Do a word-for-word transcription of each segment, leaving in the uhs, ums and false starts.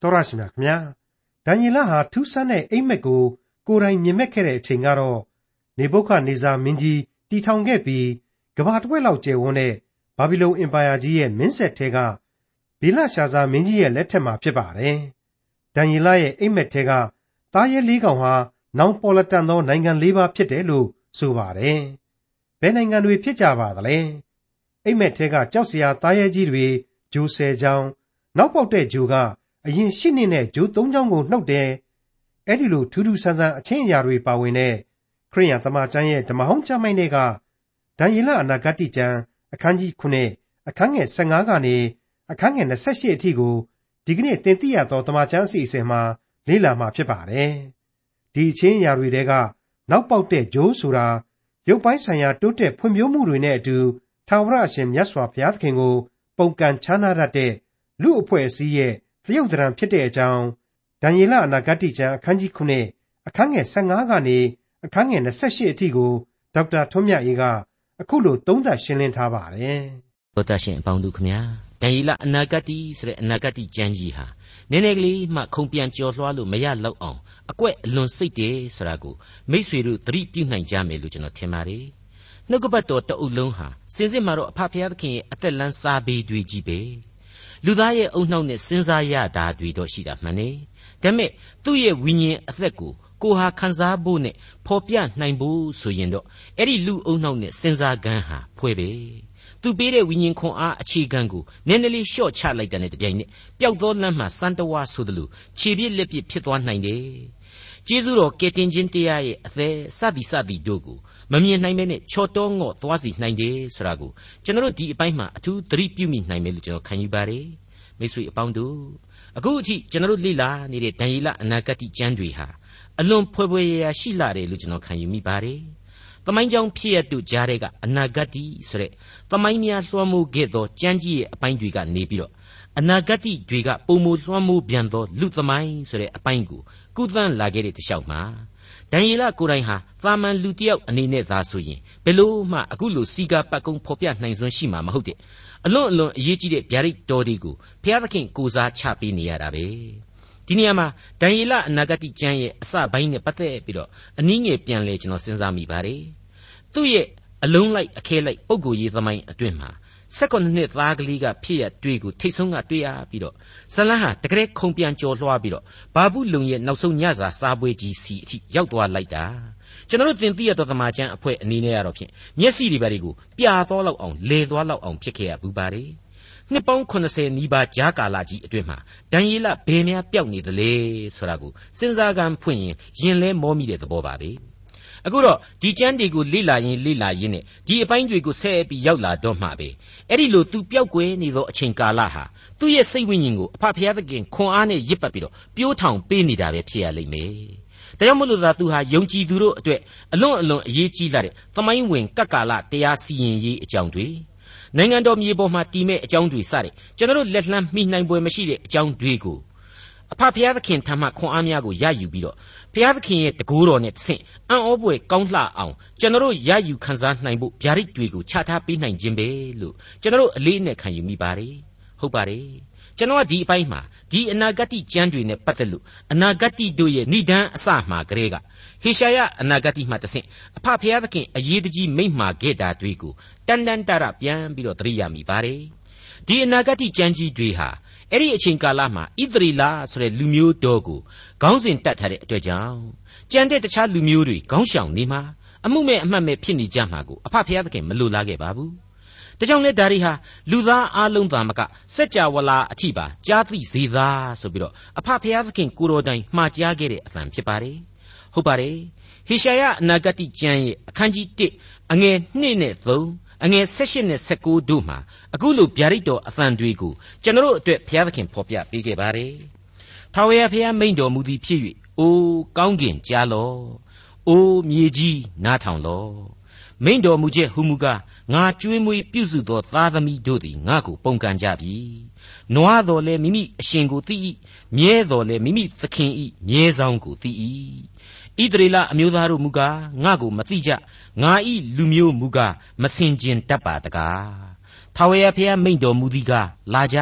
တော်ရရှိမြခင်ဗျာဒန်ယေလဟာထူးဆန်းတဲ့အိမ်မက်ကိုကိုယ်တိုင်မြင်မဲ့ခဲ့တဲ့အချိန်ကတော့နေဗုခဒ်နေဇာမင်းကြီးတည်ထောင်ခဲ့ပြီးကမ္ဘာတစ်ဝက်လောက်ကျယ်ဝန်းတဲ့ဘာဘီလုန်အင်ပါယာကြီးရဲ့မင်းဆက်ထဲကဗေလရှာဇာမင်းကြီးရဲ့လက်ထက်မှာဖြစ်ပါတယ်ဒန်ယေလရဲ့အိမ်မက်ထဲကသားရဲလေးကောင်ဟာနောင်ပေါ်လတန်သောနိုင်ငံလေးပါးဖြစ်တယ်လို့ဆိုပါတယ်ဘယ်နိုင်ငံတွေဖြစ်ကြပါသလဲအိမ်မက်ထဲကကြောက်စရာသားရဲကြီးတွေဂျိုဆယ်ချောင်းနောက်ပေါက်တဲ့ဂျိုကအရင်ရှစ်နှစ်နဲ့ဂျိုသုံးချောင်းကိုနှုတ်တယ်အဲ့ဒီလိုထူးထူးဆန်းဆန်းအချင်းအရာတွေပါဝင်တဲ့ခရစ်ယာန်သမ္မာကျမ်းရဲ့ဓမ္မဟောင်းကျမ်းပိုင်းတွေကဒန်ယေလအနာဂတိကျမ်းအခန်းကြီးခုနှစ်အခန်းငယ်ဆယ်ငါးကနေအခန်းငယ်၂၈အထိကိုဒီကနေ့သင်သိရသောဓမ္မကျမ်းအစီအစဉ်မှာလေ့လာမှာဖြစ်ပါတယ်ဒီအချင်းအရာတွေတဲကနောက်ပေါက်တဲ့ဂျိုးဆိုတာရုပ်ပိုင်းဆိုင်ရာတိုးတက်ဖွံ့ဖြိုးမှုတွေနဲ့အတူထာဝရအရှင်မြတ်စွာဘုရားသခင်ကိုပုန်ကန်ခြားနာတတ်တဲ့လူအဖွဲ့အစည်းရဲ့သရုပ်သဏ္ဍာန်ဖြစ်တဲ့အကြောင်းဒန်ယေလအနာဂတိကျမ်းအခန်းကြီးခုနှစ်အခန်းငယ်ဆယ်ငါးကနေအခန်းငယ်၂၈အထိကိုဒေါက်တာထွန်းမြတ်အေးကအခုလိုသုံးသပ်ရှင်းလင်းထားပါတယ်။သောတာရှင်အပေါင်းတို့ခင်ဗျာဒန်ယေလအနာဂတိဆိုတဲ့အနာဂတိကျမ်းကြီးဟာနည်းနည်းကလေးမှခုံပြန်ကြော်လွှားလို့မရလောက်အောင်အကွက်အလွန်စိတ်တယ်ဆိုတာကိုမိษွေတို့သတိပြုနိုင်ကြမယ်လို့ကျွန်တော်ထင်ပါတယ်။နှုတ်ကပတ်တော်တအုပ်လုံးဟာစင်စစ်မှာတော့အဖဖခင်သခင်ရဲ့အသက်လန်းစားပေတွေကြီးပဲလူသားရဲ့အုံနှောက်နဲ့စဉ်းစားရတာတွေတော့ရှိတာမှန်တယ်ဒါပေမဲ့သူ့ရဲ့ဝိညာဉ်အသက်ကိုကိုဟာခံစားဖို့နဲ့ဖော်ပြနိုင်ဖို့ဆိုရင်တော့အဲ့ဒီလူအုံနှောက်နဲ့စဉ်းစားကန်းဟာဖွဲပဲသူပေးတဲ့ဝိညာဉ်ခွန်အားအခြေခံကိုနည်းနည်းလေးလျှော့ချလိုက်တဲ့တပြိုင်နက်ပျောက်သောလမ်းမှာစံတဝါဆိုသလိုခြေပြစ်လက်ပြစ်ဖြစ်သွားနိုင်တယ်ကျေးဇူးတော်ကယ်တင်ခြင်းတရားရဲ့အသက်စသည်စသည်တို့ကိုမမြင်နိုင်မဲနဲ့ချော်တောငော့သွားစီနိုင်တယ်ဆိုတာကိုကျွန်တော်တို့ဒီအပိုင်းမှာအထူးသတိပြုမိနိုင်မယ်လို့ကျွန်တော်ခံယူပါတယ်မိတ်ဆွေအပေါင်းတို့အခုအထိကျွန်တော်တို့လေ့လာနေတဲ့ဒန်ယေလအနာဂတိကျမ်းတွေဟာအလွန်ဖွဲဖွဲရရရှိလာတယ်လို့ကျွန်တော်ခံယူမိပါတယ်သမိုင်းကြောင်းဖြစ်ရတို့ကြားတဲ့ကအနာဂတိဆိုတဲ့သမိုင်းများလွှမ်းမိုးခဲ့သောကျမ်းကြီးရဲ့အပိုင်းတွေကနေပြီးတော့အနာဂတိတွေကပုံမလွှမ်းမိုးပြန်သောလူသမိုင်းဆိုတဲ့အပိုင်းကိုကုသန်းလာခဲ့တဲ့တခြားမှာဒန်ယေလကိုယ်တိုင်ဟာသာမန်လူတစ်ယောက်အနေနဲ့သာဆိုရင်ဘယ်လို့မှအခုလိုစီကာပတ်ကုံဖော်ပြနိုင်စွမ်းရှိမှာမဟုတ်တဲ့အလွန်အလွန်အရေးကြီးတဲ့ဗျာဒိတ်တော်တွေကိုဘုရားသခင်ကိုစားချပေးနေရတာပဲဒီနေရာမှာဒန်ယေလအနာဂတိကျမ်းရဲ့အစပိုင်းနဲ့ပတ်သက်ပြီးတော့အနည်းငယ်ပြန်လဲကျွန်တော်စဉ်းစားမိပါတယ်သူ့ရဲ့အလုံးလိုက်အခဲလိုက်ပုံကိုယ်ရေးသမိုင်းအတွင်းမှာ၁၈နှစ်သားကလေးကဖြစ်ရတွေ့ကိုထိတ်ဆုံးကတွေ့ရပြီးတော့ဇလန်းဟာတကယ်ခုံပြန်ကြော်လွှားပြီးတော့ဘာဘူးလုံရဲ့နောက်ဆုံးညစာစားပွဲကြီးစီအထိရောက်သွားလိုက်တာကျွန်တော်တို့သင်သိရသောသမာကျမ်းအဖွဲ့အနေနဲ့ကတော့ဖြင့်မျက်စိတွေပါတွေကိုပြာသွားလောက်အောင်လေသွားလောက်အောင်ဖြစ်ခဲ့ရဘူးပါတယ်နှစ်ပေါင်း၇၀နီးပါးကြာကာလကြီးအတွင်းမှာဒန်ယေလဘယ်များပျောက်နေသလဲဆိုတာကိုစဉ်းစားကမ်းဖွင့်ရင်ရင်လဲမောမိတဲ့သဘောပါပဲအခုတော့ဒီကျမ်းတွေကိုလေ့လာရင်လေ့လာရင်းနဲ့ဒီအပိုင်းတွေကိုဆက်ပြီးရောက်လာတော့မှပဲအဲ့ဒီလိုသူပျောက်ကွယ်နေသောအချိန်ကာလဟာသူ့ရဲ့စိတ်ဝိညာဉ်ကိုအဖဖခင်သခင်ခွန်အားနဲ့ရစ်ပတ်ပြီးတော့ပြိုးထောင်ပေးနေတာပဲဖြစ်ရလိမ့်မယ်ဒါကြောင့်မလို့သာသူဟာယုံကြည်သူတို့အတွက်အလွန်အလွန်အရေးကြီးလာတဲ့သမိုင်းဝင်ကပ်ကာလတရားစီရင်ရေးအကြောင်းတွေနိုင်ငံတော်မြေပေါ်မှာတည်မဲ့အကြောင်းတွေစတဲ့ကျွန်တော်တို့လက်လှမ်းမိနိုင်ပွဲမရှိတဲ့အကြောင်းတွေကိုအဖဖခင်သခင်ထံမှခွန်အားများကိုရယူပြီးတော့ဖခင်သခင်ရဲ့တကူတော်နဲ့တဆင့်အံ့ဩဖွယ်ကောင်းလှအောင်ကျွန်တော်တို့ရယူခံစားနိုင်ဖို့ဗျာဒိတ်တွေကိုချထားပေးနိုင်ခြင်းပဲလို့ကျွန်တော်တို့အလေးအနက်ခံယူမိပါတယ်ဟုတ်ပါတယ်ကျွန်တော်ကဒီအပိုင်းမှာဒီအနာဂတ်ကျမ်းတွေနဲ့ပတ်သက်လို့အနာဂတ်တို့ရဲ့ဏိဒန်းအစမှာကလေးကဟေရှာယအနာဂတ်မှတဆင့်အဖဖခင်သခင်အရေးတကြီးမိန့်မှာခဲ့တာတွေကိုတန်တန်တရပြန်ပြီးတော့သတိရမိပါတယ်ဒီအနာဂတ်ကျမ်းကြီးတွေဟာအဲ့ဒီအချိန်ကာလမှာဣသရေလဆိုတဲ့လူမျိုးတော်ကိုခေါင်းစဉ်တက်ထားတဲ့အတွက်ကြောင့်ကြံတဲ့တခြားလူမျိုးတွေခေါင်းရှောင်နေမှာအမှုမဲ့အမှတ်မဲ့ဖြစ်နေကြမှာကိုအဖဖခင်သခင်မလိုလားခဲ့ပါဘူးဒါကြောင့်လဲဒါတွေဟာလူသားအလုံးသားမကစัจ java လာအထိပါကြားသိစေသာဆိုပြီးတော့အဖဖခင်သခင်ကိုတော်တိုင်မှားကြားခဲ့တဲ့အသံဖြစ်ပါတယ်ဟုတ်ပါတယ်ဟေရှာယအနာဂတ်ကျမ်းရဲ့အခန်းကြီး၁အငယ်၂နဲ့၃အငယ်၁၈နဲ့၁၉တို့မှာအခုလိုဗျာဒိတ်တော်အသံတွေကိုကျွန်တော်တို့အတွက်ဘုရားသခင်ဖော်ပြပေးခဲ့ပါတယ်ထာဝရဘုရားမိန့်တော်မူသည်ဖြစ်၍အိုးကောင်းကင်ကြားလော့အိုးမြေကြီးနားထောင်လော့မိန့်တော်မူချက်ဟူမူကားငါကြွေးမွေးပြုစုသောသားသမီးတို့သည်ငါကိုပုန်ကန်ကြပြီနွားတော်လည်းမိမိအရှင်ကိုသိ၏မြဲတော်လည်းမိမိသခင်၏မြဲဆောင်ကိုသိ၏ဣသရေလအမျိုးသားတို့မူကားငါကိုမသိကြငါ၏လူမျိုးမူကားမစင်ကြင်တတ်ပါတကားထာဝရဘုရားမိန့်တော်မူသည်ကားလာကြ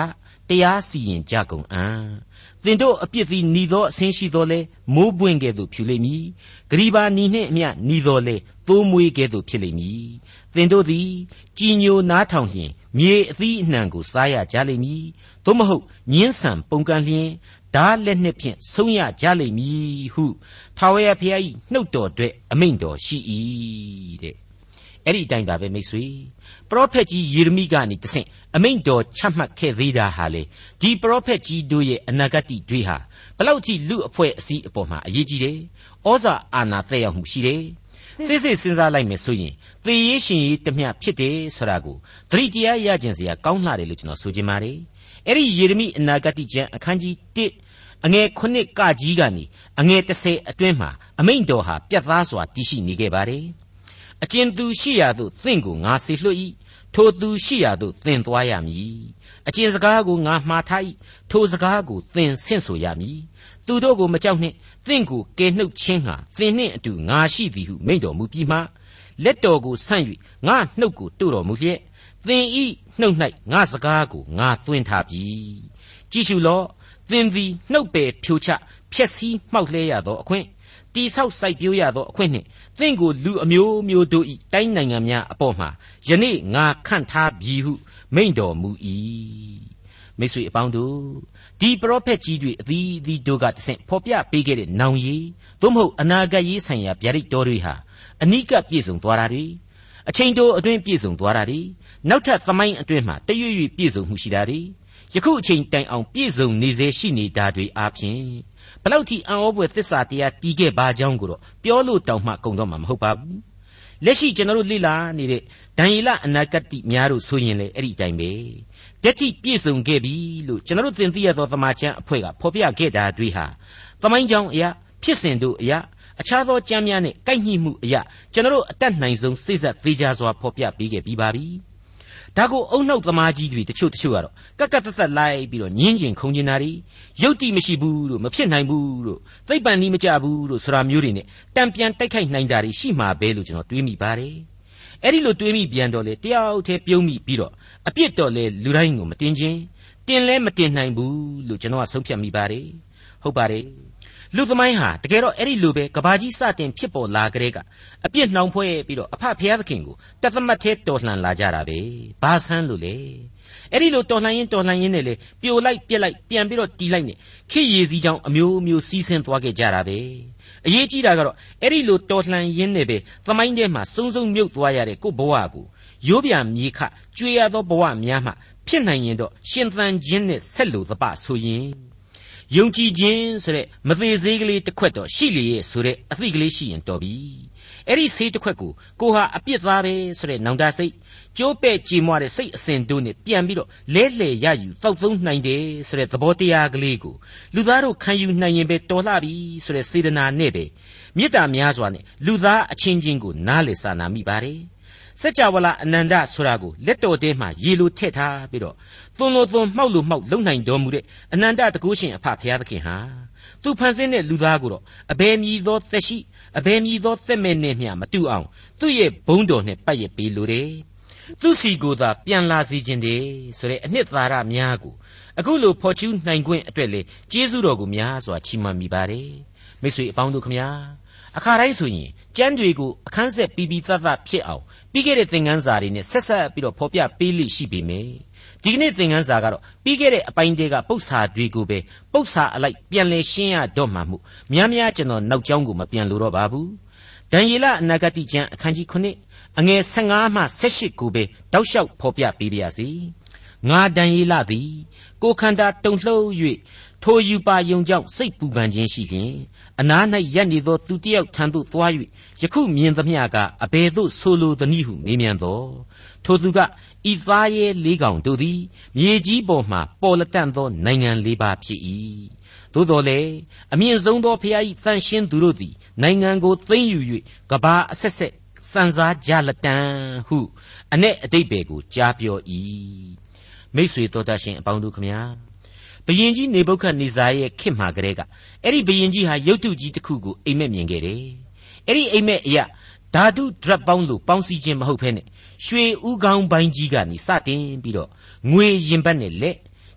တရားစီရင်ကြကုန်အံ့သင်တို့အပြစ်သည်နီသောအဆင်းရှိသောလေမိုးပွင့်ကဲ့သို့ဖြူလိမ့်မည်ဂရီပါနီနှင့်အမျှနီသောလေသိုးမွေးကဲ့သို့ဖြစ်လိမ့်မည်သင်တို့သည်ကြည်ညိုနားထောင်လျင်မြေအသီးအနှံကိုစားရကြလိမ့်မည်သို့မဟုတ်ညင်းဆန်ပုန်ကန်လျင်ဓာလက်နှင့်ဖြင့်ဆုံးရကြလိမ့်မည်ဟုထာဝရဘုရား၏နှုတ်တော်အတွက်အမိန့်တော်ရှိ၏တဲ့အဲ့ဒီအတိုင်းပါပဲမိတ်ဆွေပရောဖက်ကြီးယေရမိကနေတဆင့်အမိန့်တော်ချမှတ်ခဲ့သေးတာဟာလေဒီပရောဖက်ကြီးတို့ရဲ့အနာဂတ်တွေဟာဘလောက်ကြီးလူအဖွဲ့အစည်းအပေါ်မှာအရေးကြီးတယ်ဩဇာအာဏာသက်ရောက်မှုရှိတယ်စိတ်စိတ်စဉ်းစားလိုက်မယ်ဆိုရင်သေရေးရှင်ရေးတမျှဖြစ်တယ်ဆိုတာကိုသတိတရားရကျင်စရာကောင်းလှတယ်လို့ကျွန်တော်ဆိုချင်ပါတယ်အဲ့ဒီယေရမိအနာဂတ်ကျမ်းအခန်းကြီးတစ်အငယ်ခုနှစ်ကကြီးကနေအငယ်တစ်ဆယ်အတွင်းမှာအမိန့်တော်ဟာပြတ်သားစွာတည်ရှိနေခဲ့ပါတယ်အကျဉ်သူရှိရာသို့သင်ကိုငါဆေလွှတ်၏ထိုသူရှိရာသို့သင်သွားရမည်အကျဉ်စကားကိုငါမှားထား၏ထိုစကားကိုသင်ဆင့်ဆိုရမည်သူတို့ကိုမကြောက်နှင့်သင်ကိုကယ်နှုတ်ခြင်းဟာသင်နှင့်အတူငါရှိသည်ဟုမိန့်တော်မူပြီးမှလက်တော်ကိုဆန့်၍ငါနှုတ်ကိုတို့တော်မူလျက်သင်ဤနှုတ်၌ငါစကားကိုငါသွင်းထားပြီကြည့်ရှုလော့သင်သည်နှုတ်ပယ်ဖြိုချဖျက်ဆီးမှောက်လဲရသောအခွင့်တိဆောက်စိုက်ပျိုးရသောအခွင့်နှင့်သင်ကိုလူအမျိုးမျိုးတို့၏တိုင်းနိုင်ငံများအပေါ်မှာယနေ့ငါခန့်ထားပြီဟုမိန့်တော်မူ၏မိတ်ဆွေအပေါင်းတို့ဒီပရောဖက်ကြီးတွေအသီးသီးတို့ကတဆင့်ဖော်ပြပေးခဲ့တဲ့နောင်ရည်သို့မဟုတ်အနာဂတ်ရေးဆိုင်ရာဗျာဒိတ်တော်တွေဟာအနိကပြည့်စုံသွားတာတွေအချိန်တိုအတွင်းပြည့်စုံသွားတာတွေနောက်ထပ်သမိုင်းအတွင်းမှာတရွေ့ရွေ့ပြည့်စုံမှုရှိတာတွေယခုအချိန်တိုင်အောင်ပြည့်စုံနေစေရှိနေတာတွေအားဖြင့်ဘလောက်ထိအံ့ဩဖွယ်သစ္စာတရားတည်ခဲ့ပါကြောင်းကိုတော့ပြောလို့တောင်မှကုန်တော့မှာမဟုတ်ပါဘူးလက်ရှိကျွန်တော်တို့လေ့လာနေတဲ့ဒံယေလအနာဂတ်များတို့ဆိုရင်လေအဲ့ဒီအတိုင်းပဲတတိပြည့်စုံခဲ့ပြီလို့ကျွန်တော်တို့သင်သိရသောသမာကျမ်းအဖွဲ့ကဖော်ပြခဲ့တာတွေဟာသမိုင်းကြောင်းအရာဖြစ်စဉ်တို့အရာအခြားသောကျမ်းများနဲ့ကိုက်ညှိမှုအရာကျွန်တော်တို့အတတ်နိုင်ဆုံးစိတ်ဆက်သေးကြစွာဖော်ပြပေးခဲ့ပြီးပါပြီဒါကိုအုံနှုတ်သမားကြီးတွေတချို့တချို့ကတော့ကက်ကက်သက်သက်လိုက်ပြီးတော့ညင်းကျင်ခုန်ကျင်တာတွေယုတ်တိမရှိဘူးလို့မဖြစ်နိုင်ဘူးလို့သိပ္ပံနည်းမကြဘူးလို့ဆိုတာမျိုးတွေနဲ့တံပြန်တိုက်ခိုက်နိုင်တာတွေရှိမှာပဲလို့ကျွန်တော်တွေးမိပါတယ်အဲ့ဒီလိုတွေးမိပြန်တော့လေတယောက်တည်းပြုံးမိပြီးတော့အပြစ်တော့လေလူတိုင်းကိုမတင်ခြင်းတင်လဲမတင်နိုင်ဘူးလို့ကျွန်တော်ကဆုံးဖြတ်မိပါတယ်ဟုတ်ပါတယ်လူသမိုင်းဟာတကယ်တော့အဲ့ဒီလိုပဲကဘာကြီးစတင်ဖြစ်ပေါ်လာကြတဲ့ကအပြစ်နှောင်ဖွဲ့ပြီးတော့အဖဖျားသခင်ကိုတသမတ်သေးတော်လှန်လာကြတာပဲဘာဆန်းလို့လေအဲ့ဒီလိုတော်လှန်ရင်တော်လှန်ရင်နဲ့လေပြိုလိုက်ပြက်လိုက်ပြန်ပြီးတော့တီးလိုက်နဲ့ခေရည်စည်းချောင်းအမျိုးမျိုးစီးဆင်းသွားခဲ့ကြတာပဲအရေးကြီးတာကတော့အဲ့ဒီလိုတော်လှန်ရင်းနဲ့ပဲသမိုင်းထဲမှာစုံစုံမြုပ်သွားရတဲ့ကိုဘဝကိုရိုးပြမြေခကျွေရသောဘဝများမှဖြစ်နိုင်ရင်တော့ရှင်သန်ခြင်းနဲ့ဆက်လို့သပဆိုရင်ယုံကြည်ခြင်းဆိုတဲ့မသေးသေးကလေးတစ်ခွက်တော့ရှိလေရဲ့ဆိုတဲ့အသိကလေးရှိရင်တော်ပြီအဲ့ဒီဆေးတစ်ခွက်ကိုကိုဟာအပြစ်သားပဲဆိုတဲ့နောင်တစိတ်ကျိုးပဲ့ကြေမွတဲ့စိတ်အစဉ်တို့နဲ့ပြန်ပြီးတော့လဲလှယ်ရယူတောက်သုံးနိုင်တယ်ဆိုတဲ့သဘောတရားကလေးကိုလူသားတို့ခံယူနိုင်ရင်ပဲတော်လှပြီဆိုတဲ့စေတနာနဲ့ပဲမေတ္တာများစွာနဲ့လူသားအချင်းချင်းကိုနားလည်စာနာမိပါတယ်စัจ java လာအနန္တဆိုတာကိုလက်တော်ထဲမှာရေလိုထည့်ထားပြီးတော့သွန်လို့သွန်မှောက်လို့မှောက်လုံနိုင်တော်မူတဲ့အနန္တတကုရှင်အဖဘုရားသခင်ဟာသူဖန်ဆင်းတဲ့လူသားကိုတော့အဘယ်မည်သောသက်ရှိအဘယ်မည်သောသက်မဲ့နဲ့မျှမတူအောင်သူ့ရဲ့ဘုန်းတော်နဲ့ပတ်ရပေးလိုတယ်သူ့စီကိုသာပြန်လာစေခြင်းတည်းဆိုတဲ့အနှစ်သာရများကိုအခုလိုဖော်ကျူးနိုင်ခွင့်အတွက်လေကျေးဇူးတော်ကိုများစွာချီးမွမ်းမိပါတယ်မိတ်ဆွေအပေါင်းတို့ခမညာအခါတိုင်းဆိုရင်ကျမ်းတွေကိုအခန်းဆက်ပြီးပြီးသတ်သတ်ဖြစ်အောင်ပြီးခဲ့တဲ့သင်ခန်းစာတွေနဲ့ဆက်ဆက်ပြီးတော့ဖော်ပြပေးလိရှိပေမယ့်ဒီကနေ့သင်ခန်းစာကတော့ပြီးခဲ့တဲ့အပိုင်းတွေကပု္ပ္ပာတွေကိုပဲပု္ပ္ပာအလိုက်ပြန်လဲရှင်းရတော့မှမှုများများကျွန်တော်နောက်ကျောင်းကိုမပြန်လို့တော့ပါဘူးဒံယေလအနာဂတ်ကျမ်းအခန်းကြီးခုနှစ်အငယ်ဆယ်ငါးမှဆယ်ရှစ်ကိုပဲတောက်လျှောက်ဖော်ပြပေးပါရစေငါဒံယေလသည်ကိုခန္ဓာတုန်လှုပ်၍ထိုယူပါယုံကြောင့်စိတ်ပူပန်ခြင်းရှိလျင်အနား၌ရပ်နေသောသူတစ်ယောက်ထံသို့သွား၍ယခုမြင်သမျှကအဘယ်သို့ဆိုလိုသနည်းဟုမေးမြန်းသောထိုသူကဤသားရဲလေးကောင်တို့သည်မြေကြီးပေါ်မှပေါ်လက်တန့်သောနိုင်ငံလေးပါးဖြစ်၏သို့တော်လည်းအမြင့်ဆုံးသောဖျား၏တန်ရှင်းသူတို့သည်နိုင်ငံကိုသိမ်းယူ၍ကဘာအဆက်ဆက်စံစားကြလက်တန်ဟုအ내အတိတ်ဘယ်ကိုကြားပြော၏မိတ်ဆွေတော်တတ်ရှင်အပေါင်းတို့ခမညာဘုရင်ကြီးနေဗုခဒ်နေဇာရဲ့ခေတ်မှာကတည်းကအဲ့ဒီဘုရင်ကြီးဟာရုပ်တုကြီးတစ်ခုကိုအိမ်မက်မြင်ခဲ့တယ်အဲ့ဒီအိမ်မက်အရာဓာတုဒရက်ပေါင်းလို့ပေါင်းစည်းခြင်းမဟုတ်ဘဲနဲ့ရွှေဥကောင်းပိုင်းကြီးကနေစတင်ပြီးတော့ငွေရင်ဘတ်နဲ့လက်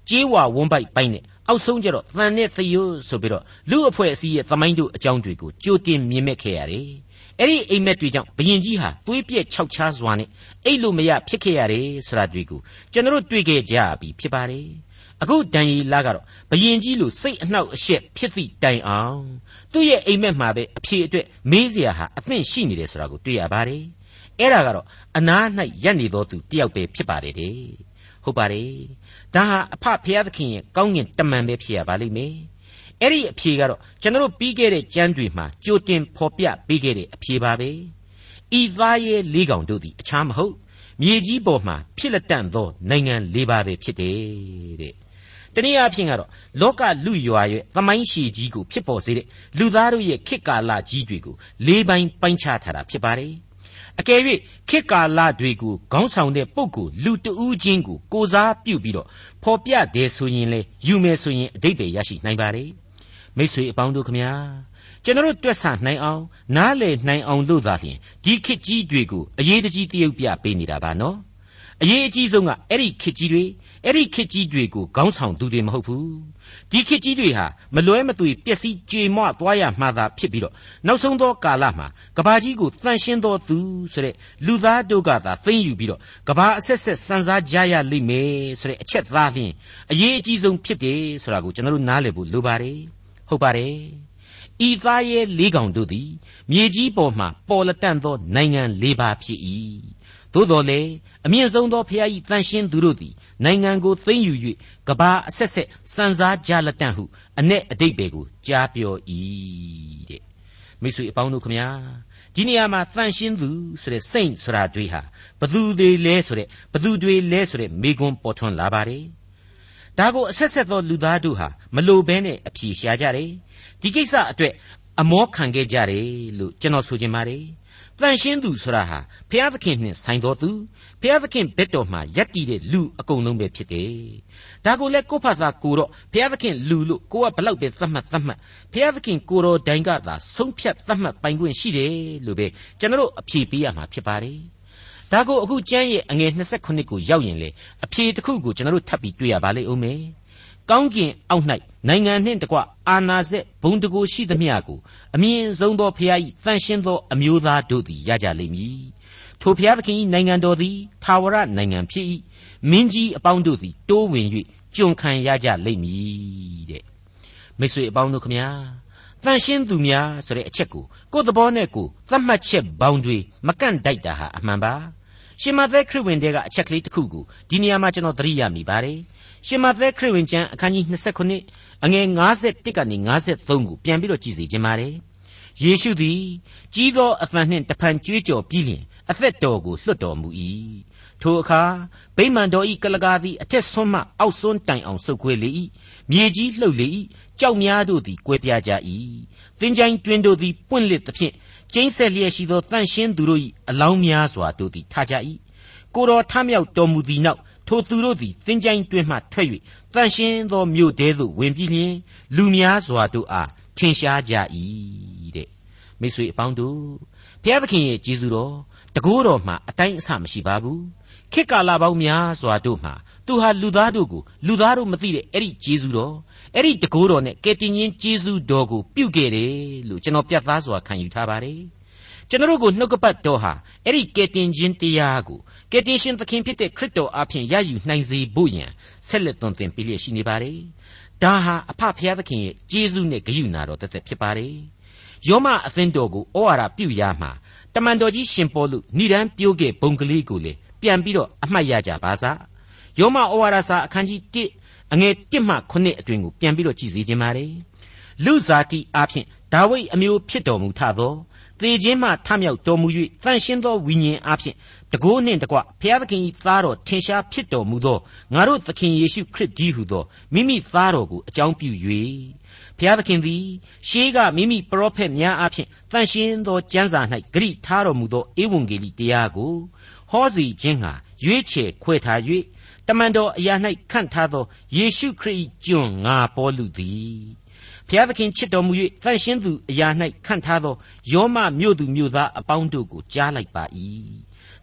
ကြေးဝါဝန်းပိုက်ပိုင်းနဲ့အောက်ဆုံးကျတော့တန်နဲ့သရွဆိုပြီးတော့လူအဖွဲ့အစည်းရဲ့သမိုင်းတို့အကြောင်းတွေကိုကြိုတင်မြင်မဲ့ခဲ့ရတယ်။အဲ့ဒီအိမ်မက်တွေကြောင့်ဘုရင်ကြီးဟာသွေးပြက်ခြောက်ခြားစွာနဲ့အိတ်လို့မရဖြစ်ခဲ့ရတယ်ဆိုတာတွေကိုကျွန်တော်တို့တွေ့ခဲ့ကြပြီဖြစ်ပါတယ်။အခုဒံယေလကတော့ဘုရင်ကြီးလိုစိတ်အနှောက်အယှက်ဖြစ်သည့်တိုင်အောင်သူ့ရဲ့အိမ်မက်မှာပဲအဖြေအတွက်မေးစရာဟာအသင့်ရှိနေတယ်ဆိုတာကိုတွေ့ရပါတယ်။အဲ့ဒါကတော့အနား၌ရပ်နေတော်သူတယောက်ပဲဖြစ်ပါတယ်တဲ့။ဟုတ်ပါတယ်။ဒါဟာအဖဖျားသခင်ရဲ့ကောင်းကင်တမန်ပဲဖြစ်ရပါလိမ့်မယ်။အဲ့ဒီအဖြေကတော့ကျွန်တော်တို့ပြီးခဲ့တဲ့ကျမ်းတွေမှာကြိုတင်ဖော်ပြပေးခဲ့တဲ့အဖြေပါပဲ။ဤသားရဲ့လေးကောင်တို့သည်အခြားမဟုတ်မြေကြီးပေါ်မှာဖြစ်လက်တန့်သောနိုင်ငံလေးပါးပဲဖြစ်တယ်တဲ့။တနည်းအားဖြင့်ကတော့လောကလူရွာရဲ့သမိုင်းရှည်ကြီးကိုဖြစ်ပေါ်စေတဲ့လူသားတို့ရဲ့ခေတ်ကာလကြီးတွေကိုလေးပိုင်းပိုင်းခြားထားတာဖြစ်ပါတယ်။အကယ်၍ခေတ်ကာလတွေကိုခေါင်းဆောင်တဲ့ပုဂ္ဂိုလ်လူတဦးချင်းကိုကိုစားပြုပြီးတော့ဖော်ပြတယ်ဆိုရင်လေယူမယ်ဆိုရင်အဓိပ္ပာယ်ရရှိနိုင်ပါတယ်။မိတ်ဆွေအပေါင်းတို့ခမညာကျွန်တော်တို့တွက်ဆနိုင်အောင်နားလည်နိုင်အောင်လို့သာလျှင်ဒီခေတ်ကြီးတွေကိုအရေးတကြီးတရုပ်ပြပေးနေတာပါနော်။အရေးအကြီးဆုံးကအဲ့ဒီခေတ်ကြီးတွေအဲ့ဒီခေတ်ကြီးတွေကိုခေါင်းဆောင်သူတွေမဟုတ်ဘူးဒီခေတ်ကြီးတွေဟာမလွဲမသွေပျက်စီးကြေမွသွားရမှသာဖြစ်ပြီးတော့နောက်ဆုံးသောကာလမှာကဘာကြီးကိုတန်ရှင်းသောသူဆိုတဲ့လူသားတို့ကသာသိမ့်ယူပြီးတော့ကဘာအဆက်ဆက်စံစားကြရလိမ့်မယ်ဆိုတဲ့အချက်သားလျှင်အရေးအကြီးဆုံးဖြစ်တယ်ဆိုတာကိုကျွန်တော်တို့နားလည်ဖို့လိုပါတယ်ဟုတ်ပါတယ်ဤသားရဲ့လေးကောင်တို့သည်မြေကြီးပေါ်မှာပေါ်လက်တန့်သောနိုင်ငံလေးပါးဖြစ်၏သို့တော်လည်းအမြင့်ဆုံးသောဖျား၏တန်ရှင်းသူတို့သည်နိုင်ငံကိုသိမ်းယူ၍ကဘာအဆက်ဆက်စံစားကြလက်တန့်ဟုအ내အတိတ်ပဲကိုကြားပြော၏တဲ့မိတ်ဆွေအပေါင်းတို့ခမညာဒီနေရာမှာတန်ရှင်းသူဆိုတဲ့ saint ဆိုတာတွေဟာဘသူတွေလဲဆိုတဲ့ဘသူတွေလဲဆိုတဲ့မေကွန်းပေါ်ထွန်းလာပါတယ်ဒါကိုအဆက်ဆက်သောလူသားတို့ဟာမလိုဘဲနဲ့အဖြေရှာကြတယ်ဒီကိစ္စအတွက်အမောခံခဲ့ကြတယ်လို့ကျွန်တော်ဆိုချင်ပါတယ်တန်ရှင်းသူဆိုတာဟာဘုရားသခင်နှင့်ဆိုင်တော်သူဘုရားသခင်ဘက်တော်မှာယက်တည်တဲ့လူအကုန်လုံးပဲဖြစ်တယ်ဒါကိုလည်းကိုယ့်ဖတ်သာကိုတော့ဘုရားသခင်လူလို့ကိုကဘလောက်ပဲသတ်မှတ်သတ်မှတ်ဘုရားသခင်ကိုတော်တိုင်ကသာဆုံးဖြတ်သတ်မှတ်ပိုင်ခွင့်ရှိတယ်လို့ပဲကျွန်တော်တို့အဖြေပေးရမှာဖြစ်ပါတယ်ဒါကိုအခုကျမ်းရဲ့အငယ်နှစ်ခုကိုရောက်ရင်လေအဖြေတစ်ခုကိုကျွန်တော်တို့ထပ်ပြီးတွေ့ရပါလိမ့်ဦးမယ်ကောင်းကင်အောက်၌နိုင်ငံနှင့်တကွအာနာစက်ဘုံတကိုရှိသမျှကိုအမြင့်ဆုံးသောဖျား၏တန်ရှင်းသောအမျိုးသားတို့သည်ရကြလိမ့်မည်ထိုဖျားသခင်၏နိုင်ငံတော်သည်ထာဝရနိုင်ငံဖြစ်၏မင်းကြီးအပေါင်းတို့သည်တိုးဝင်၍ကျွန်ခံရကြလိမ့်မည်တဲ့မိတ်ဆွေအပေါင်းတို့ခမညာတန်ရှင်းသူများဆိုတဲ့အချက်ကိုကိုယ်သဘောနဲ့ကိုသတ်မှတ်ချက်ဘောင်တွေမကန့်တိုက်တာဟာအမှန်ပါရှင်မသက်ခရစ်ဝင်တဲ့အချက်ကလေးတစ်ခုကိုဒီနေရာမှာကျွန်တော်သတိရမိပါတယ်ရှင်မသက်ခရစ်ဝင်ကျမ်းအခန်းကြီးနှစ်ခုအငယ်၅၁ကနေ၅၃ကိုပြန်ပြီးတော့ကြည့်စီခြင်းပါတယ်ယေရှုသည်ကြီးသောအသံနှင့်တဖန်ကြွေးကြော်ပြီးလျှင်အသက်တော်ကိုလွှတ်တော်မူ၏ထိုအခါဗိမာန်တော်၏ကလကားသည်အထက်ဆွန်းမှအောက်ဆွန်းတိုင်အောင်ဆုတ်ခွေလေ၏မြေကြီးလှုပ်လေ၏ကြောက်များတို့သည်ကွဲပြားကြ၏သင်္ချိုင်းတွင်တို့သည်ပွင့်လစ်သဖြင့်ကျိန်းဆက်လျက်ရှိသောတန့်ရှင်းသူတို့၏အလောင်းများစွာတို့သည်ထကြ၏ကိုယ်တော်ထမြောက်တော်မူသည်နောက်ထိုသူတို့သည်သင်္ချိုင်းတွင်မှထွက်၍တန့်ရှင်းသောမြို့ထဲသို့ဝင်ပြီးလျှင်လူများစွာတို့အားထင်ရှားကြ၏တဲ့မိတ်ဆွေအပေါင်းတို့ဘုရားသခင်ရဲ့ကျေးဇူးတော်တကိုးတော်မှာအတိုင်းအဆမရှိပါဘူးခေတ်ကာလပေါင်းများစွာတို့မှာသူဟာလူသားတို့ကိုလူသားတို့မသိတဲ့အဲ့ဒီကျေးဇူးတော်အဲ့ဒီတကိုးတော်နဲ့ကယ်တင်ရှင်ကျေးဇူးတော်ကိုပြုခဲ့တယ်လို့ကျွန်တော်ပြတ်သားစွာခံယူထားပါတယ်ကျွန်တော်တို့ကိုနှုတ်ကပတ်တော်ဟာအဲ့ဒီကယ်တင်ခြင်းတရားကိုကယ်တင်ရှင်သခင်ဖြစ်တဲ့ခရစ်တော်အဖင်ရယူနိုင်စေဖို့ယံဆက်လက်သွန်သင်ပေးလျက်ရှိနေပါတယ်ဒါဟာအဖဖျားသခင်ရဲ့ကျေးဇူးနဲ့ဂရုဏာတော်တသက်ဖြစ်ပါတယ်ယောမအသင်းတော်ကိုဩဝါဒပြုရမှာတမန်တော်ကြီးရှင်ပေါလုဏိဒန်းပြိုးခဲ့ဘုံကလေးကိုလေပြန်ပြီးတော့အမှတ်ရကြပါစားယောမဩဝါဒစာအခန်းကြီးတစ်အငယ်တစ်မှခုနှစ်အတွင်ကိုပြန်ပြီးတော့ကြည့်စေခြင်းပါတယ်လူဇာတိအားဖြင့်ဒါဝိဒ်အမျိုးဖြစ်တော်မူထသောသေခြင်းမှထမြောက်တော်မူ၍တန်ရှင်းသောဝိညာဉ်အားဖြင့်တကိုးနှင့်တကွဘုရားသခင်၏သားတော်ထင်ရှားဖြစ်တော်မူသောငါတို့သခင်ယေရှုခရစ်ကြီးဟုသောမိမိသားတော်ကိုအကြောင်းပြု၍ဘုရားသခင်သည်ရှေးကမိမိပရောဖက်များအားဖြင့်တန်ရှင်းသောကျမ်းစာ၌ဂရိထားတော်မူသောဧဝံဂေလိတရားကိုဟောစီခြင်းဟာရွေးချယ်ခွဲထား၍တမန်တော်အရာ၌ခန့်ထားသောယေရှုခရစ်၏ကျွန်ငါပေါလုသည်ဘုရားသခင်ချစ်တော်မူ၍တန်ရှင်းသူအရာ၌ခန့်ထားသောယောမမြို့သူမြို့သားအပေါင်းတို့ကိုကြားလိုက်ပါ၏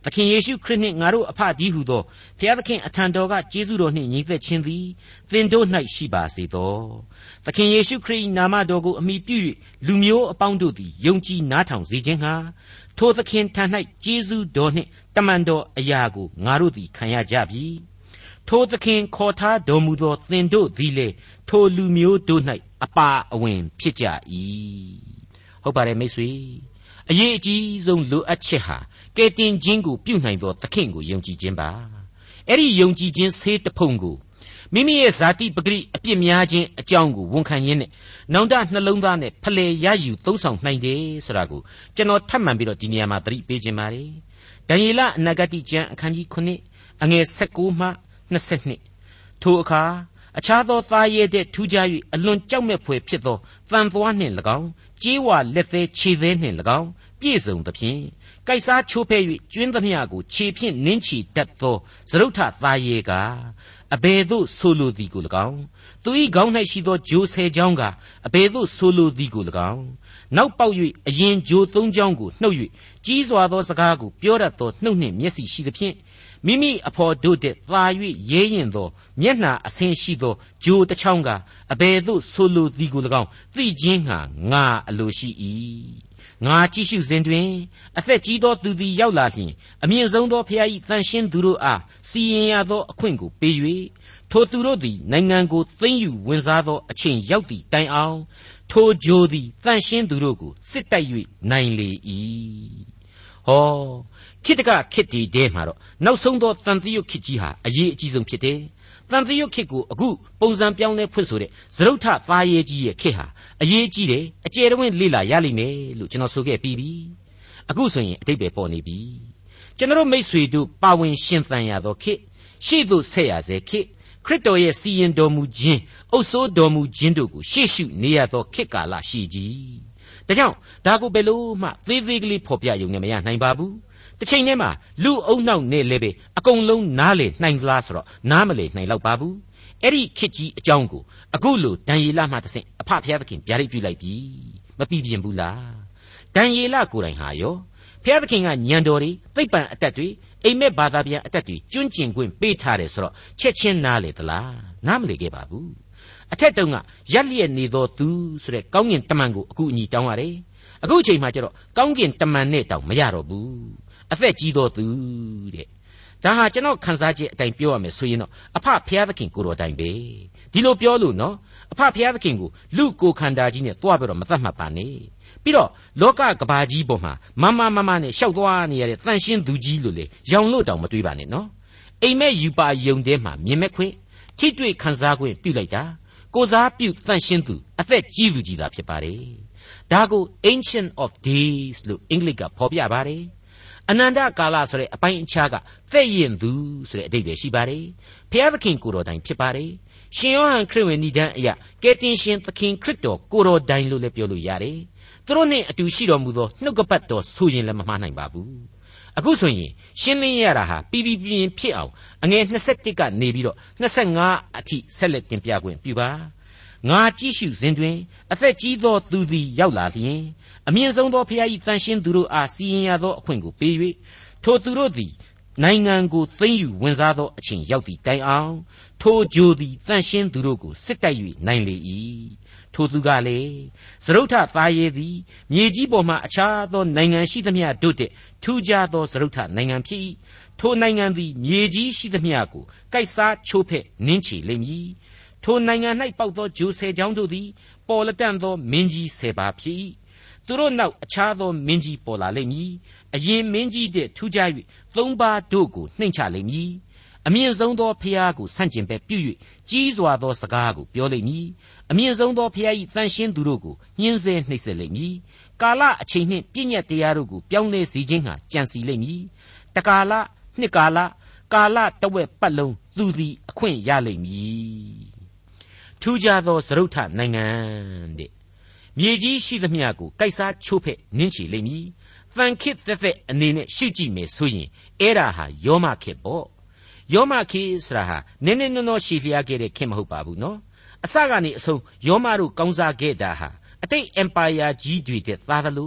သခင်ယေရှုခရစ်နှင့်ငါတို့အဖဒီဟုသောဘုရားသခင်အထံတော်ကကျေးဇူးတော်နှင့်ညီသက်ခြင်းသည်သင်တို့၌ရှိပါစေသောသခင်ယေရှုခရစ်၏နာမတော်ကိုအမိပြု၍လူမျိုးအပေါင်းတို့သည်ယုံကြည်နားထောင်စေခြင်းဟာထိုသခင်ထံ၌ကျေးဇူးတော်နှင့်တမန်တော်အရာကိုငါတို့သည်ခံရကြပြီထိုသခင်ခေါ်ထားတော်မူသောသင်တို့သည်လေထိုလူမျိုးတို့၌အပါအဝင်ဖြစ်ကြ၏ဟုတ်ပါတယ်မိတ်ဆွေအရေးအကြီးဆုံးလိုအပ်ချက်ဟာကယ်တင်ခြင်းကိုပြုနိုင်သောသခင်ကိုယုံကြည်ခြင်းပါအဲ့ဒီယုံကြည်ခြင်းဆေးတဖုံကိုမိမိရဲ့ဇာတိပဂရိအပြစ်များခြင်းအကြောင်းကိုဝန်ခံရင်းနဲ့နောင်တနှလုံးသားနဲ့ဖလှယ်ရယူသုံးဆောင်နိုင်တယ်ဆိုတာကိုကျွန်တော်ထပ်မံပြီးတော့ဒီနေရာမှာသတိပေးခြင်းပါတယ်ဒံယေလအနာဂတိကျမ်းအခန်းကြီးခုနှစ်အငယ်၁၉မှ၂၂ထိုအခါအခြားသောသားရဲတဲ့ထူးခြား၍အလွန်ကြောက်မဲ့ဖွယ်ဖြစ်သောတန်သွားနှင့်၎င်းကြေးဝါလက်သေးခြေသေးနှင့်၎င်းပြည့်စုံသဖြင့်ကိုက်စားချိုးဖဲ့၍ကျွင်းသမျှကိုခြေဖြင့်နင်းချီတတ်သောသရုတ်ထသားရဲကအဘယ်သို့ဆိုလိုသည်ကို၎င်းသူ၏ခေါင်း၌ရှိသောဂျိုဆယ်ချောင်းကအဘယ်သို့ဆိုလိုသည်ကို၎င်းနောက်ပေါက်၍အရင်ဂျိုသုံးချောင်းကိုနှုတ်၍ကြီးစွာသောစကားကိုပြောတတ်သောနှုတ်နှင့်မျက်စိရှိသဖြင့်မိမိအဖော်တို့တဲ့သာ၍ရဲရင်သောမျက်နှာအဆင်းရှိသောဂျိုတစ်ချောင်းကအဘယ်သို့ဆိုလိုသည်ကို၎င်းသိခြင်းဟာငါအလိုရှိ၏ငါကြည့်ရှုစဉ်တွင်အသက်ကြီးသောသူသည်ရောက်လာလျှင်အမြင့်ဆုံးသောဖျား၏တန်ရှင်းသူတို့အားစီရင်ရသောအခွင့်ကိုပေး၍ထိုသူတို့သည်နိုင်ငံကိုသိမ်းယူဝင်စားသောအချိန်ရောက်သည့်တိုင်အောင်ထိုဂျိုသည်တန်ရှင်းသူတို့ကိုစစ်တိုက်၍နိုင်လေ၏ဟောခေတ္တကခေတ်ဒီတဲမှာတော့နောက်ဆုံးသောတန်သရွတ်ခေတ်ကြီးဟာအရေးအကြီးဆုံးဖြစ်တယ်တန်သရွတ်ခေတ်ကိုအခုပုံစံပြောင်းလဲဖွင့်ဆိုတဲ့သရုတ်ထသားရဲကြီးရဲ့ခေတ်ဟာအရေးကြီးတယ်အကျယ်တဝင့်လေ့လာရလိမ့်မယ်လို့ကျွန်တော်ဆိုခဲ့ပြီးပြီအခုဆိုရင်အတိတ်ပဲပေါ်နေပြီကျွန်တော်မိတ်ဆွေတို့ပါဝင်ရှင်သန်ရသောခေတ်ရှေ့သို့ဆက်ရစေခေတ်ခရစ်တော်ရဲ့စီရင်တော်မူခြင်းအုပ်စိုးတော်မူခြင်းတို့ကိုရှေ့ရှုနေရသောခေတ်ကာလရှိကြီးဒါကြောင့်ဒါကိုဘယ်လို့မှသေးသေးကလေးဖော်ပြရုံနဲ့မရနိုင်ပါဘူးတစ်ချိန်တည်းမှာလူအုံနောက်နဲ့လည်းပဲအကုန်လုံးနားလေနိုင်သလားဆိုတော့နားမလေနိုင်တော့ပါဘူးအဲ့ဒီခေတ်ကြီးအကြောင်းကိုအခုလိုဒံယေလမှတဆင့်အဖဖျားသခင်ဗျာဒိတ်ပြုလိုက်ပြီမပြီးပြင်ဘူးလားဒံယေလကိုယ်တိုင်ဟာရောဖျားသခင်ကညံတော်တွေသိပ္ပံအတတ်တွေအိမ်မက်ဘာသာပြန်အတတ်တွေကျွန့်ကျင်ခွင့်ပေးထားတယ်ဆိုတော့ချက်ချင်းနားလေသလားနားမလေခဲ့ပါဘူးအထက်တုန်းကရက်လျက်နေသောသူဆိုတဲ့ကောင်းကင်တမန်ကိုအခုအညီတောင်းရတယ်အခုအချိန်မှကျတော့ကောင်းကင်တမန်နဲ့တောင်မရတော့ဘူးအသက်ကြီးသောသူတဲ့ဒါဟာကျွန်တော်ခန်းစားချက်အတိုင်းပြောရမယ်ဆိုရင်တော့အဖဖျားသခင်ကိုတော်တိုင်ပဲဒီလိုပြောလို့နော်အဖဖျားသခင်ကိုလူကိုခန္ဓာကြီးနဲ့တွားပြီးတော့မသတ်မှတ်ပါနဲ့ပြီးတော့လောကကဘာကြီးပေါ်မှာမမမမနဲ့ရှောက်သွားနေရတဲ့တန်ရှင်းသူကြီးလို့လေရောင်လို့တောင်မတွေးပါနဲ့နော်အိမ်မက်ယူပါယုံတဲမှာမြင်မဲ့ခွင့်ထိတွေ့ခန်းစားခွင့်ပြုလိုက်တာကိုစားပြုတန်ရှင်းသူအသက်ကြီးသူကြီးသာဖြစ်ပါတယ်ဒါကို Ancient of Days လို့အင်္ဂလိပ်ကဖော်ပြပါတယ်အနန္တကာလဆိုတဲ့အပိုင်းအခြားကသက်ရင်သူဆိုတဲ့အဓိပ္ပာယ်ရှိပါတယ်ဘုရားသခင်ကိုတော်တိုင်ဖြစ်ပါတယ်ရှင်ယောဟန်ခရစ်ဝင်ဤတန်းအရာကယ်တင်ရှင်သခင်ခရစ်တော်ကိုတော်တိုင်လို့လည်းပြောလို့ရတယ်သူတို့နဲ့အတူရှိတော်မူသောနှုတ်ကပတ်တော်ဆိုရင်လည်းမမှားနိုင်ပါဘူးအခုဆိုရင်ရှင်းလင်းရတာဟာပြီးပြီးပြင်းဖြစ်အောင်အငယ်၂၁ကနေပြီးတော့၂၅အထိဆက်လက်တင်ပြခွင့်ပြုပါငါကြည့်ရှုစဉ်တွင်အသက်ကြီးသောသူသည်ရောက်လာလျှင်အမြင့်ဆုံးသောဖျား၏တန်ရှင်းသူတို့အားစီရင်ရသောအခွင့်ကိုပေး၍ထိုသူတို့သည်နိုင်ငံကိုသိမ်းယူဝင်စားသောအချိန်ရောက်သည့်တိုင်အောင်ထိုဂျိုသည်တန်ရှင်းသူတို့ကိုစစ်တိုက်၍နိုင်လေ၏ထိုသူကလည်းသရုတ်ထသားရဲသည်မြေကြီးပေါ်မှအခြားသောနိုင်ငံရှိသမျှတို့တဲ့ထူးခြားသောသရုတ်ထနိုင်ငံဖြစ်၏ထိုနိုင်ငံသည်မြေကြီးရှိသမျှကိုကိုက်စားချိုးဖဲ့နင်းချေလိမ့်မည်ထိုနိုင်ငံ၌ပေါက်သောဂျိုဆယ်ချောင်းတို့သည်ပေါ်လက်တန့်သောမင်းကြီးဆယ်ပါးဖြစ်၏သူတို့နောက်အခြားသောမင်းကြီးပေါ်လာလိမ့်မည်အရင်မင်းကြီးတဲ့ထူးခြား၍သုံးပါးတို့ကိုနှိမ့်ချလိမ့်မည်အမြင့်ဆုံးသောဖျားကိုဆန့်ကျင်ဘက်ပြု၍ကြီးစွာသောစကားကိုပြောလိမ့်မည်အမြင့်ဆုံးသောဖျား၏တန်ရှင်းသူတို့ကိုညှင်းဆဲနှိပ်စက်လိမ့်မည်ကာလအချိန်နှင့်ပြည့်ညတ်တရားတို့ကိုပြောင်းလဲစေခြင်းဟာကြံစီလိမ့်မည်တကာလနှစ်ကာလကာလတဝက်ပတ်လုံးသူသည်အခွင့်ရလိမ့်မည်ထူးခြားသောသရုတ်ထနိုင်ငံတဲ့မြေကြီးရှိသမျှကိုကိုက်စားချိုးဖဲ့နင်းချေလိမ့်မည်။တန်ခေတ်သက်သက်အနေနဲ့ရှုကြည့်မယ်ဆိုရင်အဲ့ဒါဟာယောမခေတ်ပေါ့။ယောမခေတ်ဆိုတာဟာနည်းနည်းနော်နော်ရှည်လျားခဲ့တဲ့ခေတ်မဟုတ်ပါဘူးနော်။အစကနေအဆုံးယောမတို့ကောင်းစားခဲ့တာဟာအတိတ် empire ကြီးတွေတဲ့သားသလို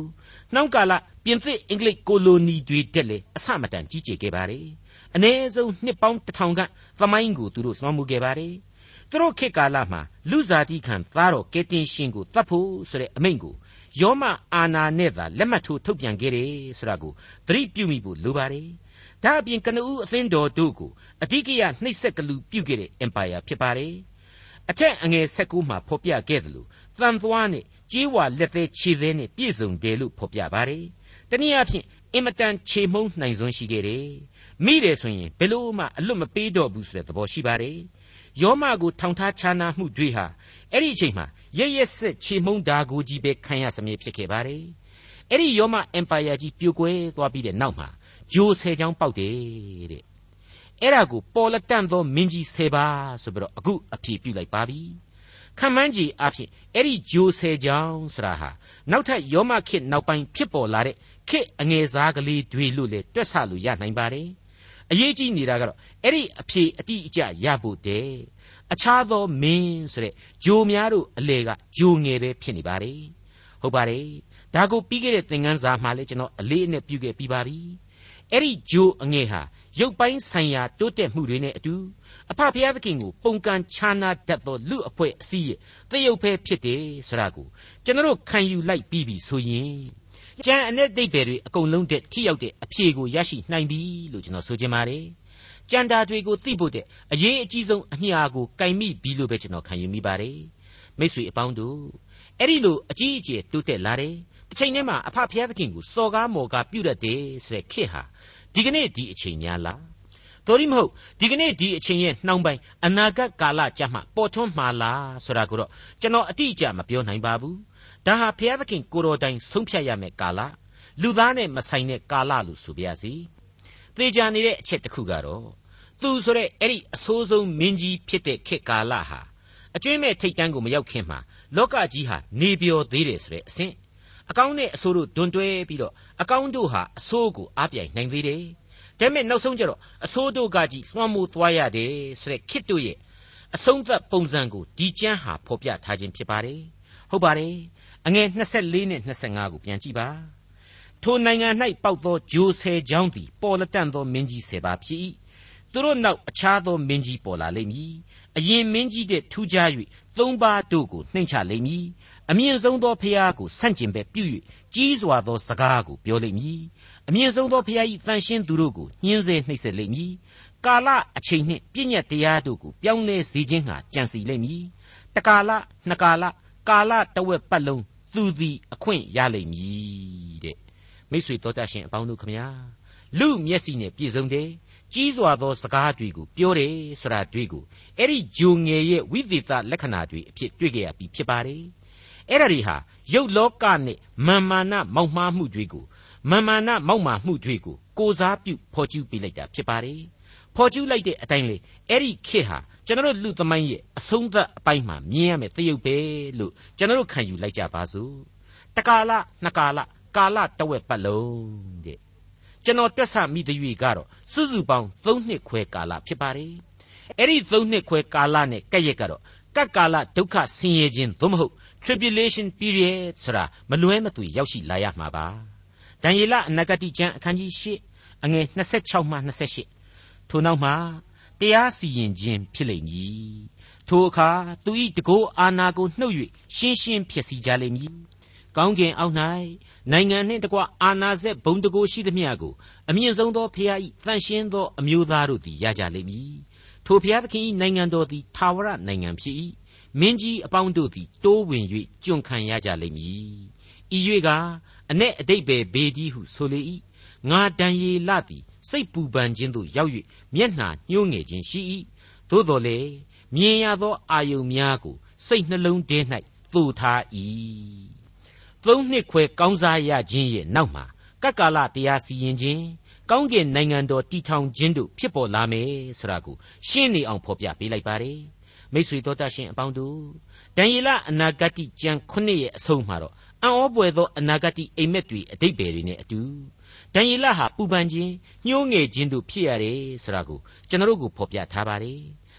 နှောင်းကာလပြင်သစ်အင်္ဂလိပ်ကိုလိုနီတွေတက်လေအဆမတန်ကြီးကျယ်ခဲ့ပါတယ်အနည်းဆုံးနှစ်ပေါင်းတစ်ထောင်ခန့်သမိုင်းကိုသူတို့လွှမ်းမိုးခဲ့ပါတယ်သူတို့ခေတ်ကာလမှာလူစားတိခံသားတော်ကယ်တင်ရှင်ကိုတတ်ဖို့ဆိုတဲ့အမိန့်ကိုယောမအာနာနဲ့သာလက်မှတ်ထိုးထုတ်ပြန်ခဲ့တယ်ဆိုတာကိုသတိပြုမိဖို့လိုပါတယ်ဒါအပြင်ကနဦးအသင်းတော်တို့ကိုအဓိကရနှိပ်စက်ကလူပြုခဲ့တဲ့ empire ဖြစ်ပါတယ်အထက်အငယ်၁၉မှာဖော်ပြခဲ့တယ်လို့သံသွားနဲ့ကြေးဝါလက်သေးခြေသေးနဲ့ပြည့်စုံတယ်လို့ဖော်ပြပါတယ်တနည်းအားဖြင့်အင်မတန်ခြေမှုန်းနိုင်စွမ်းရှိခဲ့တယ်မိတယ်ဆိုရင်ဘယ်လို့မှအလွတ်မပေးတော့ဘူးဆိုတဲ့သဘောရှိပါတယ်ယောမကိုထောင်ထားခြားနာမှုတွေဟာအဲ့ဒီအချိန်မှာရရက်ဆက်ခြေမှုန်းတာကိုကြီးပဲခံရစမြဲဖြစ်ခဲ့ပါတယ်အဲ့ဒီယောမ empire ကြီးပြိုကွဲသွားပြီးတဲ့နောက်မှာဂျိုဆယ်ချောင်းပေါက်တယ်တဲ့အဲ့ဒါကိုပေါ်လက်တန့်သောမင်းကြီးဆယ်ပါဆိုပြီးတော့အခုအဖြေပြုလိုက်ပါပြီခမန်းကြီးအဖြစ်အဲ့ဒီဂျိုဆယ်ချောင်းဆိုတာဟာနောက်ထပ်ယောမခေတ်နောက်ပိုင်းဖြစ်ပေါ်လာတဲ့ခေတ်အငယ်စားကလေးတွေလို့လေတွက်ဆလို့ရနိုင်ပါတယ်အရေးကြီးနေတာကတော့အဲ့ဒီအဖြေအတိအကျရဖို့တဲ့အခြားသောမင်းဆိုတဲ့ဂျိုများတို့အလေကဂျိုငယ်ပဲဖြစ်နေပါတယ်ဟုတ်ပါတယ်ဒါကိုပြီးခဲ့တဲ့သင်ခန်းစာမှာလည်းကျွန်တော်အလေးအနက်ပြုခဲ့ပြီးပါပြီအဲ့ဒီဂျိုအငယ်ဟာရုပ်ပိုင်းဆိုင်ရာတိုးတက်မှုတွေနဲ့အတူအဖဖျားသခင်ကိုပုံကန်ခြားနာတတ်သောလူအဖွဲ့အစည်းရဲ့သရုပ်ဖဲဖြစ်တယ်ဆိုတာကိုကျွန်တော်ခံယူလိုက်ပြီးပြီဆိုရင်ကျန်အ내ဒိတ်ပဲတွေအကုန်လုံးတဲ့ထိရောက်တဲ့အဖြေကိုရရှိနိုင်ပြီလို့ကျွန်တော်ဆိုချင်ပါတယ်ကျန်တာတွေကိုသိဖို့တဲ့အရေးအကြီးဆုံးအညာကိုကင်မိပြီလို့ပဲကျွန်တော်ခံယူမိပါတယ်မိတ်ဆွေအပေါင်းတို့အဲ့ဒီလိုအကြီးအကျယ်တိုးတက်လာတယ်တစ်ချိန်တည်းမှာအဖဖျားသခင်ကိုစော်ကားမော်ကားပြုတ်တတ်တယ်ဆိုတဲ့ခေတ်ဟာဒီကနေ့ဒီအချိန်များလားတော်ရီမဟုတ်ဒီကနေ့ဒီအချိန်ရဲ့နှောင်းပိုင်းအနာဂတ်ကာလကြမှာပေါ်ထွန်းမှာလားဆိုတာကိုတော့ကျွန်တော်အတိအကျမပြောနိုင်ပါဘူးဒါဟာဘုရားသခင်ကိုတော်တိုင်ဆုံးဖြတ်ရမယ့်ကာလလူသားနဲ့မဆိုင်တဲ့ကာလလို့ဆိုပြရစီသေချာနေတဲ့အချက်တစ်ခုကတော့သူဆိုတဲ့အဲ့ဒီအဆိုးဆုံးမင်းကြီးဖြစ်တဲ့ခေတ်ကာလဟာအကျွင်းမဲ့ထိတ်တန်းကိုမရောက်ခင်မှာလောကကြီးဟာနေပြောသေးတယ်ဆိုတဲ့အဆင့်အကောင်းနဲ့အဆိုးတို့ဒွန်တွဲပြီးတော့အကောင်းတို့ဟာအဆိုးကိုအားပြိုင်နိုင်သေးတယ်ဒါပေမဲ့နောက်ဆုံးကျတော့အဆိုးတို့ကကြီးလွှမ်းမိုးသွားရတယ်ဆိုတဲ့ခေတ်တို့ရဲ့အဆုံးသတ်ပုံစံကိုဒီကျမ်းဟာဖော်ပြထားခြင်းဖြစ်ပါတယ်ဟုတ်ပါတယ်အငယ်၂၄နဲ့၂၅ကိုပြန်ကြည့်ပါထိုနိုင်ငံ၌ပေါက်သောဂျိုဆယ်ချောင်းသည်ပေါ်လက်တန့်သောမင်းကြီးဆယ်ပါဖြစ်၏သူတို့နောက်အခြားသောမင်းကြီးပေါ်လာလိမ့်မည်အရင်မင်းကြီးတဲ့ထူးခြား၍သုံးပါးတို့ကိုနှိမ့်ချလိမ့်မည်အမြင့်ဆုံးသောဖျားကိုဆန့်ကျင်ဘက်ပြု၍ကြီးစွာသောစကားကိုပြောလိမ့်မည်အမြင့်ဆုံးသောဖျား၏တန်ရှင်းသူတို့ကိုညှင်းဆဲနှိပ်စက်လိမ့်မည်ကာလအချိန်နှင့်ပြည့်ညတ်တရားတို့ကိုပြောင်းလဲစေခြင်းဟာကြံစီလိမ့်မည်တကာလနှစ်ကာလကာလတဝက်ပတ်လုံးသူသည်အခွင့်ရလိမ့်မည်တဲ့မိတ်ဆွေတော်တတ်ရှင်အပေါင်းတို့ခမညာလူမျက်စိနဲ့ပြည့်စုံတယ်ကြီးစွာသောစကားတွေကိုပြောတယ်ဆိုတာတွေ့ကိုအဲ့ဒီဂျိုငယ်ရဲ့ဝိသေသလက္ခဏာတွေအဖြစ်တွေ့ကြရပြီးဖြစ်ပါတယ်အဲ့ဒါတွေဟာရုပ်လောကနဲ့မာမာနမောက်မှားမှုတွေကိုမာမာနမောက်မာမှုတွေကိုကိုစားပြုဖော်ကျူးပေးလိုက်တာဖြစ်ပါတယ်ဖော်ကျူးလိုက်တဲ့အတိုင်းလေအဲ့ဒီခေတ်ဟာကျွန်တော်တို့လူသမိုင်းရဲ့အဆုံးသတ်အပိုင်းမှာမြင်ရမယ်သရုပ်ပဲလို့ကျွန်တော်တို့ခံယူလိုက်ကြပါစို့တကာလနှစ်ကာလကာလတဝက်ပတ်လုံးတဲ့ကျွန်တော်တွက်ဆမိတဲ့၍ကတော့စုစုပေါင်းသုံးနှစ်ခွဲကာလဖြစ်ပါတယ်အဲ့ဒီသုံးနှစ်ခွဲကာလနဲ့ကက်ရက်ကတော့ကတ်ကာလဒုက္ခဆင်းရဲခြင်းသို့မဟုတ် tribulation period ဆိုတာမလွဲမသွေရောက်ရှိလာရမှာပါဒံယေလအနာဂတိကျမ်းအခန်းကြီး၈အငယ်၂၆မှ၂၈ထိုနောက်မှာတရားစီရင်ခြင်းဖြစ်လိမ့်မည်ထိုအခါသူ၏တကောအာနာကိုနှုတ်၍ရှင်းရှင်းဖြစ်စီကြလိမ့်မည်ကောင်းကင်အောက်၌နိုင်ငံနှင့်တကွအာနာစက်ဘုံတကိုရှိသမျှကိုအမြင့်ဆုံးသောဖျား၏တန်ရှင်းသောအမျိုးသားတို့သည်ရကြလိမ့်မည်ထိုဖျားသခင်၏နိုင်ငံတော်သည်ထာဝရနိုင်ငံဖြစ်၏မင်းကြီးအပေါင်းတို့သည်တိုးဝင်၍ကျွန်ခံရကြလိမ့်မည်ဤ၍ကအ내အတိတ်ပဲဘေဒီဟုဆိုလေ၏ငါဒံယေလသည်စိတ်ပူပန်ခြင်းသို့ရောက်၍မျက်နှာညှိုးငယ်ခြင်းရှိ၏သို့တော်လေမြင်ရသောအာယုန်များကိုစိတ်နှလုံးထဲ၌သို့ထား၏သုံးနှစ်ခွဲကောင်းစားရခြင်းရဲ့နောက်မှာကပ်ကာလတရားစီရင်ခြင်းကောင်းကင်နိုင်ငံတော်တည်ထောင်ခြင်းတို့ဖြစ်ပေါ်လာမယ်ဆိုတာကိုရှင်းနေအောင်ဖော်ပြပေးလိုက်ပါတယ်မိတ်ဆွေတို့တတ်ရှင်အပေါင်းတို့ဒံယေလအနာဂတိကျမ်းခုနှစ်ရဲ့အဆုံးမှာတော့အံ့ဩပွေသောအနာဂတိအိမ်မက်တွေအတိတ်ပဲတွေနဲ့အတူဒံယေလဟာပူပန်ခြင်းညှိုးငယ်ခြင်းတို့ဖြစ်ရတယ်ဆိုတာကိုကျွန်တော်တို့ကိုဖော်ပြထားပါတယ်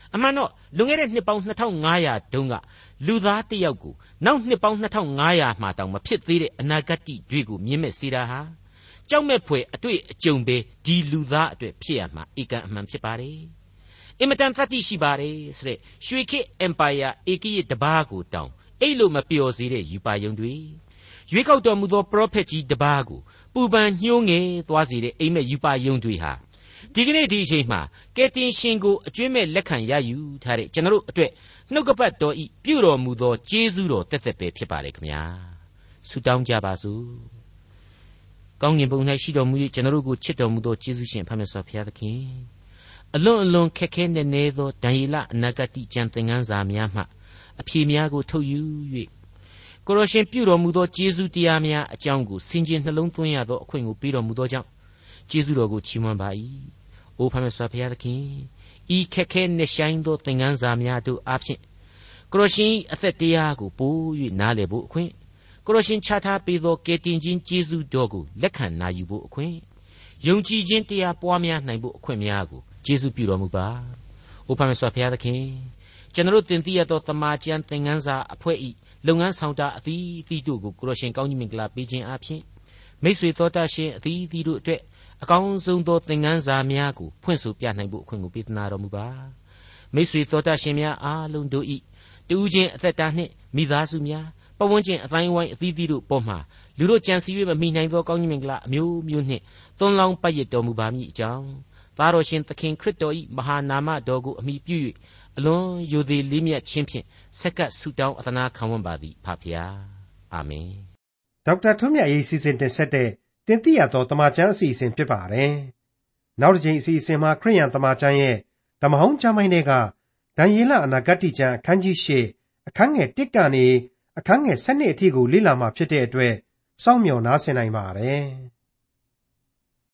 အမှန်တော့လွန်ခဲ့တဲ့နှစ်ပေါင်းနှစ်ထောင်ငါးရာတုန်းကလူသားတစ်ယောက်ကိုနောက်နှစ်ပေါင်းနှစ်ထောင်ငါးရာမှတောင်မဖြစ်သေးတဲ့အနာဂတ်တွေကိုမြင်မဲ့စေတာဟာကြောက်မဲ့ဖွယ်အတွေ့အကြုံပဲဒီလူသားအတွက်ဖြစ်ရမှာဧကန်အမှန်ဖြစ်ပါတယ်အင်မတန်သတ္တိရှိပါတယ်ဆိုတဲ့ရွှေခေတ် Empire ဧကရာဇ်တပါးကိုတောင်အဲ့လိုမပျော်စေတဲ့ယူပါယုံတွေရွေးကောက်တော်မူသောပရောဖက်ကြီးတပါးကိုပူပန်ညှိုးငယ်သွားစေတဲ့အိမ်မက်ယူပါယုံတွေဟာဒီကနေ့ဒီအချိန်မှာကယ်တင်ရှင်ကိုအကျွင့်မဲ့လက်ခံရယူထားတဲ့ကျွန်တော်တို့အတွက်နှုတ်ကပတ်တော်ဤပြုတော်မူသောကျေးဇူးတော်တက်တက်ပဲဖြစ်ပါတယ်ခင်ဗျာဆုတောင်းကြပါစို့ကောင်းကင်ဘုံ၌ရှိတော်မူ၍ကျွန်တော်တို့ကိုချစ်တော်မူသောကျေးဇူးရှင်ဖခင်ဆောဘုရားသခင်အလွန်အလွန်ခက်ခဲနေနေသောဒံယေလအနာဂတိကျမ်းသင်ခန်းစာများမှအဖြေများကိုထုတ်ယူ၍ကိုရရှင်ပြုတော်မူသောကျေးဇူးတရားများအကြောင်းကိုဆင်ခြင်နှလုံးသွင်းရသောအခွင့်ကိုပေးတော်မူသောကြောင့်ကျေးဇူးတော်ကိုချီးမွမ်းပါ၏အိုဖခင်ဆောဘုရားသခင်ဤခက်ခဲနေဆိုင်သောသင်ခန်းစာများတို့အဖြစ်ကိုရရှင်အသက်တရားကိုပို့၍နားလည်ဖို့အခွင့်ကိုရရှင်ချထားပေးသောကယ်တင်ခြင်းကျေးဇူးတော်ကိုလက်ခံနာယူဖို့အခွင့်ယုံကြည်ခြင်းတရားပွားများနိုင်ဖို့အခွင့်များကိုကျေးဇူးပြုတော်မူပါအိုဖခင်ဆောဘုရားသခင်ကျွန်တော်တင်ပြရသောတမန်ကျမ်းသင်ခန်းစာအဖွဲ့ဤလုပ်ငန်းဆောင်တာအသီးသီးတို့ကိုကိုရရှင်ကောင်းကြီးမင်္ဂလာပေးခြင်းအပြင်မိတ်ဆွေတော်တတ်ရှင်အသီးသီးတို့အတွက်အကောင်းဆုံးသောသင်ခန်းစာများကိုဖွင့်ဆိုပြနိုင်ဖို့အခွင့်ကိုပေးသနာတော်မူပါမိတ်ဆွေတော်တတ်ရှင်များအားလုံးတို့ဤတူးချင်းအသက်တာနှင့်မိသားစုများပဝန်းကျင်အတိုင်းဝိုင်းအသီးသီးတို့ပေါ်မှာလူတို့ကြံစည်၍မမိနိုင်သောကောင်းကြီးမင်္ဂလာအမျိုးမျိုးနှင့်သွန်လောင်းပတ်ရတော်မူပါမည်အကြောင်းသားတော်ရှင်သခင်ခရစ်တော်၏မဟာနာမတော်ကိုအမိပြု၍အလွန်ယိုသေးလေးမြတ်ခြင်းဖြင့်ဆက်ကပ်ဆုတောင်းအသနာခံဝန်ပါသည်ဖခင်အာမင်ဒေါက်တာထွန်းမြတ်ရေးစီစဉ်တင်ဆက်တဲ့တင်ပြရသောတမန်ကျမ်းအစီအစဉ်ဖြစ်ပါတယ်နောက်တစ်ချိန်အစီအစဉ်မှာခရိယန်တမန်ကျမ်းရဲ့ဓမ္မဟောင်းကျမ်းပိုင်းတွေကဒံယေလအနာဂတ်ကျမ်းအခန်းကြီး၈အခန်းငယ်၁ကနေအခန်းငယ်၁၂အထိကိုလေ့လာမှဖြစ်တဲ့အတွက်စောင့်မျှော်နားဆင်နိုင်ပါတယ်